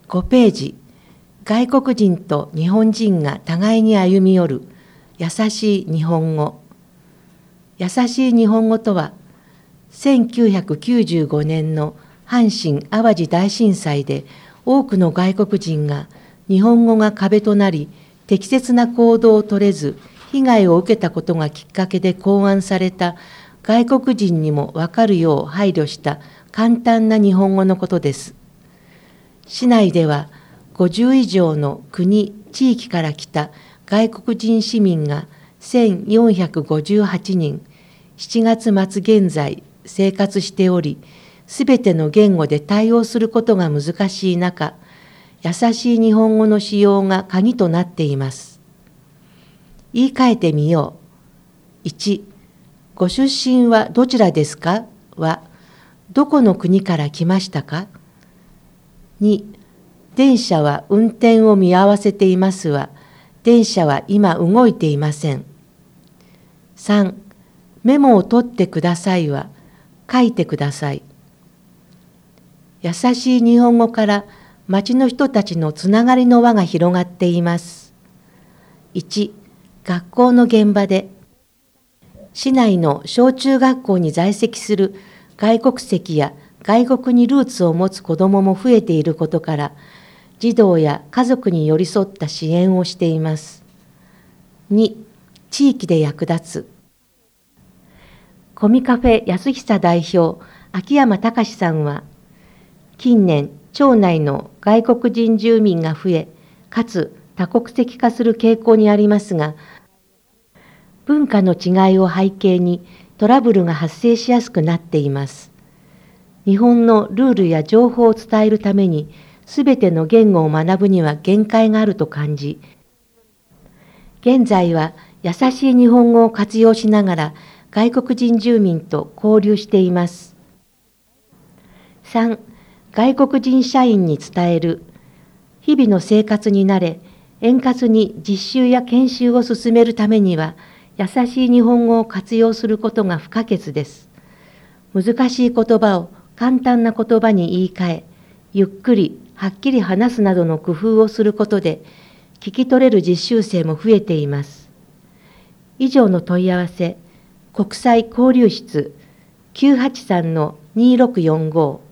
5ページ、外国人と日本人が互いに歩み寄る優しい日本語。優しい日本語とは、1995年の阪神・淡路大震災で多くの外国人が日本語が壁となり、適切な行動を取れず、被害を受けたことがきっかけで考案された外国人にも分かるよう配慮した簡単な日本語のことです。市内では50以上の国・地域から来た外国人市民が1458人、7月末現在生活しており、すべての言語で対応することが難しい中、優しい日本語の使用が鍵となっています。言い換えてみよう。1、ご出身はどちらですかは、どこの国から来ましたか。2、電車は運転を見合わせていますは、電車は今動いていません。3、メモを取ってくださいは、書いてください。優しい日本語から町の人たちのつながりの輪が広がっています。1、学校の現場で。市内の小中学校に在籍する外国籍や外国にルーツを持つ子どもも増えていることから、児童や家族に寄り添った支援をしています。2、地域で役立つ。コミカフェ安久代表、秋山隆さんは、近年、町内の外国人住民が増え、かつ多国籍化する傾向にありますが、文化の違いを背景にトラブルが発生しやすくなっています。日本のルールや情報を伝えるために、すべての言語を学ぶには限界があると感じ、現在は優しい日本語を活用しながら外国人住民と交流しています。3、外国人社員に伝える。日々の生活に慣れ、円滑に実習や研修を進めるためには、優しい日本語を活用することが不可欠です。難しい言葉を簡単な言葉に言い換え、ゆっくり、はっきり話すなどの工夫をすることで、聞き取れる実習生も増えています。以上の問い合わせ、国際交流室 983-2645